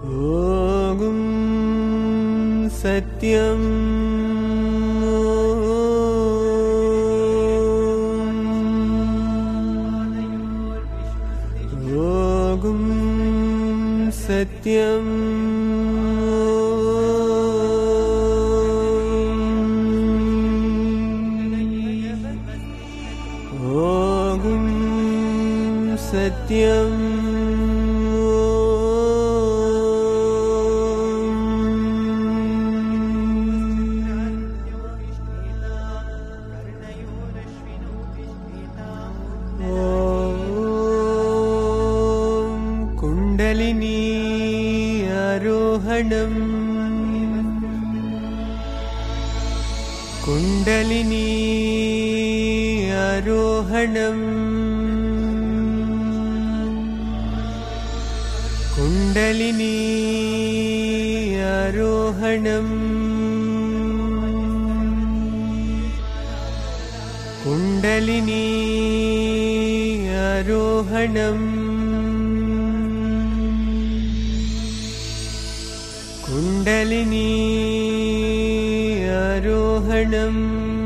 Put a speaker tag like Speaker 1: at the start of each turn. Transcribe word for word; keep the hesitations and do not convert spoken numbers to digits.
Speaker 1: ஓம் சத்யம் ஓம் சத்யம் ஓம் சத்யம் kundalini ஆரோஹணம் kundalini ஆரோஹணம் kundalini ஆரோஹணம் kundalini ஆரோஹணம் kundalini ஆரோஹணம்